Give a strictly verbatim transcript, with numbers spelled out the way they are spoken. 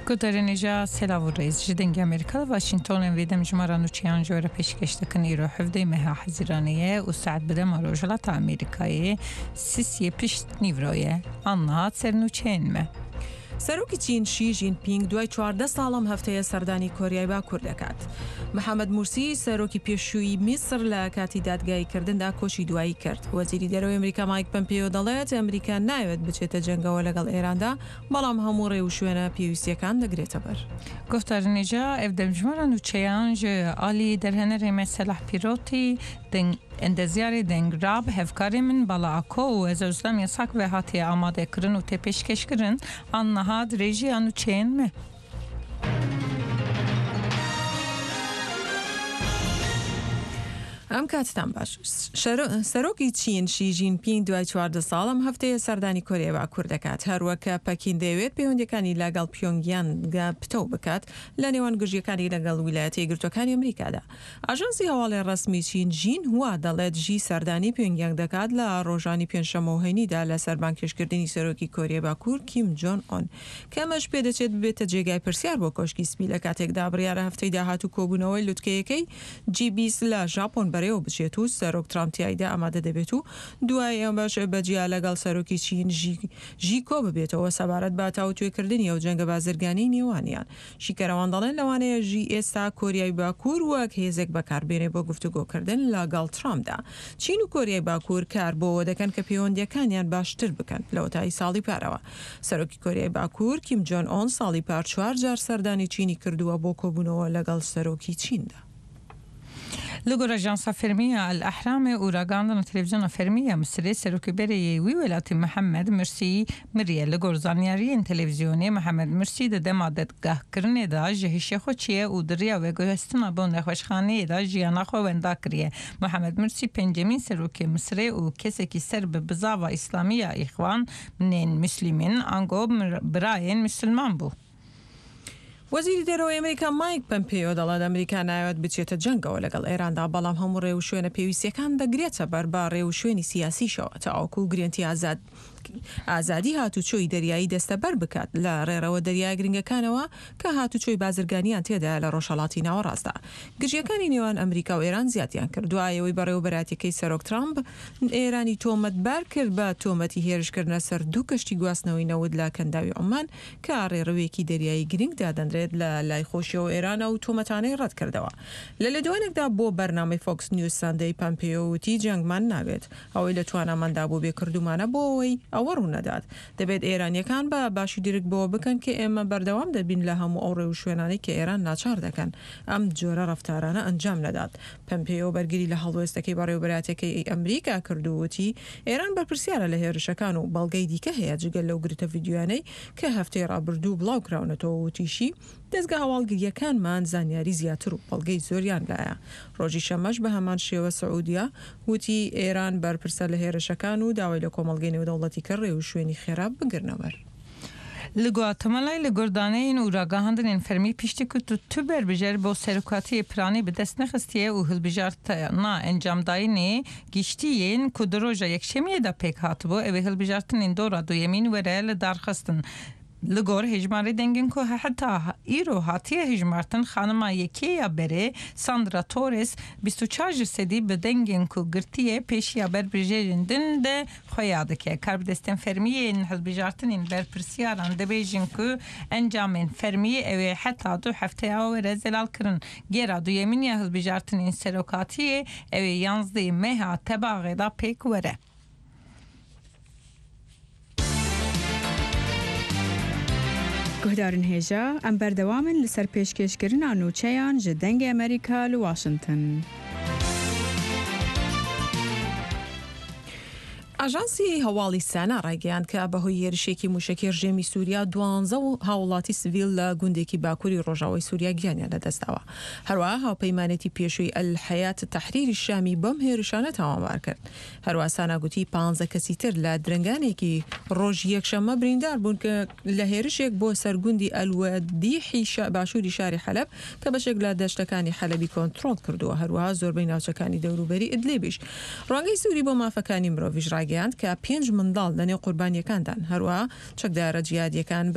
گوترینجا سلاو رئیس جدنگ امریکا واشنطن ویدم جمران و چیان جور پیشکش تکنی رو حفظی مها حزیرانیه و ساعت بده مروجلات امریکایی سیسی پیشت نیورویه آنها سرنوچین مه. سەرۆکی چین شی ژینپینگ دوای چواردە ساڵم هەفتەیە سەردانی کۆریای باکوور دەکات. محەممەد مورسی سەرۆکی پێشووی میسر لە کاتی دادگاییکردندا کۆشی دوایی کرد. وەزیری دەرەوەی ئەمریکا مایک پەمپیۆ دەڵێت ئەمریکا ناوێت بچێتە جەنگەوە لەگەڵ ئێراندا، بەڵام هەموو ڕێ و شوێنە پێویستیەکان دەگرێتە بەر. گفتارنجا ئەفدەم ژمارە نوچەیان ئالی دەرهێنەرێ مەسەلح پیرۆتی اندزیاری دنگراب هفکاری من بالا اکو و از اسلام یساک و هاتی آماده کرن و تپشکش کرن آن نهاد ریجی آنو چین مه. ئەم کاتتان باش. سەرۆکی چین شی ژینپینگ دوای چواردە ساڵم هەفتەیە سەردانی کۆریای باکوور دەکات. هەروەکە پەکین دەیەوێت پەیوەندیەکانی لەگەڵ پیۆنگیان پتە بکات لە نێوان گژیەکانی لەگەڵ ویلایەتە یەکگرتووەکانی ئەمریکادا. ئاژانسی هەواڵی ڕسمی چین ژین هوا دەڵێت ژی سەردانی پیۆنگیان دەکات لە ڕۆژانی پێنجشەمە و هەینیدا لەسەر بانکێشکردنی سەرۆکی کۆریای باکوور کیم جۆن ئۆن کەمەش پێدەچێت ببێتە جێگای پرسیار بۆ کۆشکی سپی لە کاتێکدا بڕیارە هەفتەی داهاتوو کۆبوونەوەی لوتکەیەکەی جی بیست لە ژاپۆن بەرەوە بچێت و سەرۆک ترامپیایدا ئامادە دەبێت و دوای ئەمەش بەجیا لەگەڵ سەرۆکی چین ژی کۆ ببێتەوە سەبارەت بە تاوتوێکردنی ئەو جەنگە بازرگانی نێوانیان. شیکەرەوان دەڵێن لەوانەیە ژی ئێستا کۆریای باکوور وەک هێزێک بەکاربێنێ بۆ گفتوگۆکردن لەگەڵ ترامپدا. چین و کۆریای باکوور کار بۆەوە دەکەن کە پەیوەندیەکانیان باشتر بکەن لەوە تای ساڵی پارەوە. سەرۆکی کۆریای باکوور کیم جۆن ئۆن ساڵی پار چوار جار سەردانی چینی کردووە بۆ کۆبوونەوە لەگەڵ سەرۆکی چیندا. لگور اجانس فرمیه الاحرام اوراگاندن تلویزیون فرمیه مصری سروکی بری وی ولایت محمد مرسی مریه لگور زانیاری تلویزیونی محمد مرسی ده دمادت گه کرنه دا جهش خوچیه او دریا و گوهستنا بون خوشخانه دا جیانا خو وندا کریه. محمد مرسی پنجمین سروکی مصری او کسی که سرب بزاوا اسلامی اخوان من مسلمین انگو براین مسلمان بو. وەزیری دەرەوەی ئەمریکا مایک پەمپیۆ دەڵێت ئەمریکا ناوێت بچێتە جەنگەوە لەگەڵ ئێراندا، بەڵام هەموو ڕێ و شوێنە پێویستیەکان دەگرێتە بەر با ڕێ و شوێنی سیاسیشەوە تەواوکو و گرنتی ئازاد ئازادی هاتوچۆی دەریایی دەستە بەر بکات لە ڕێڕەوە دەریای گرنگەکانەوە کە هاتوچۆی بازرگانیان تێدا لە ڕۆژهەڵاتی ناوەڕاستدا. گرژیەکانی نێوان ئەمریکا و ئێران زیاتیان کرد دوایەوەی بەڕێوەبەراتیەکەی سەرۆک ترامپ ئێرانی تۆمەتبار کرد بە تۆمەتی هێرشکردنە سەر دوو کەشتی گواستنەوەی نەود لە کەنداوی عومان کە ڕێڕەوەیەکی دەریایی گرنگ دادەنرێت لە لای خۆشیەوە ئێرانە و تۆمەتانەی ڕەت کردەوە. لە لەدوانێکدا بۆ بەرنامەی فۆکس نیوز ساندەی پەمپیۆ وتی جەنگمان ناوێت، ئەوەی لە تواناماندا بۆ بێکردومانە بۆ ئەوەی ئەوە ڕوونەدات. دەبێت ئێرانیەکان بە باشی درک بۆ بکەن کە ئێمە بەردەوام دەبین لە هەموو ئەو ڕێ و شوێنانەی کە ئێران ناچار دەکەن ئەم جۆرە ڕەفتارانە ئەنجام نەدات. پەمپیۆ بەرگری لە هەڵوێستەکەی بەڕێوەبەراتیەکەی ئەمریکا کردووتی ئێران بەرپرسیارە لە هێرشەکان و بەڵگەی دیکە هەیە جگەل لەو گرتە ڤیدیۆیانەی کە هەفتەی ڕابردوو بڵاو کراونەتەوە وتیشی دەستگا هەواڵگریەکانمان زانیاری زیاتر و بەڵگەی زۆریان لایە. ڕۆژی شەمەش بە هەمان شێوە سعودیا وتی ئێران بەرپرسە لە هێرشەکان و داوای لە کۆمەڵگەی نێودەوڵەتی کە ڕێ و شوێنی خێراب بگرنەوە. لگواتمالای لگردانه این اوراگاهاندن این فرمی پیشتی که تو تو بر بجر با سرکاتی پرانی به دست نخستیه و هل بجارت نا انجام داینه گشتی این کدروجا یک شمیه دا پیک هات بو اوه هل بجارتن این دورا دو یمین و ریل درخستن لگور هجماری دنگن که حتی ایرو هاتیه هجمارتن خانما یکی یا بره ساندرا تورس بیست و چهار جسدی به دنگن که گرتیه پیشی یا بر بجرندن ده خویاده که کرب دستن فرمیه این حل بجارتن این بر پرسیاران ده بیجن که انجامین فرمیه اوه حتی دو هفته او رزلال کرن گیرا دو یمین یا حل بجارتن این سروکاتیه اوه یانزده مها تباغی دا پیک وره. گهدارن هێژا ئەم بەردەوامن لەسەر پێشکەشکردنا نوچەیان ji dengê ئەمریکا li Washington. ئاژانسی هەواڵی سانا ڕایگەیاند کە بەهۆی هێرشێکی موشەکی ڕژێمی سووریا دوانزە و هاوڵاتی سڤیل لە گوندێکی باکووری ڕۆژاوای سووریا گیانیان لەدەستاوە. هەروەها هاوپەیمانێتی پێشووی ئەلحەیات تەحریری شامی بەم هێرشانە تاوانبار کرد. هەروەها سانا گوتی پانزە کەسی تر لە درنگانێکی ڕۆژ یەکشەممە بریندار بوون کە لە هێرشێک بۆ سەرگوندی ئەلوەدیحی باشووری شاری حەلەب کە بەشێک لە دەشتەکانی حەلەبی کۆنتڕۆڵ کردووە. هەروەها زۆربەی ناوچەکانی دەوروبەری ئیدلیبیش. ڕوانگەی سووری بۆ مافەکانی مرۆڤیش ڕایگەیاند کە پێنج منداڵ لەنێو قوربانیەکاندان. هەروەها چەکدارە جیهادیەکان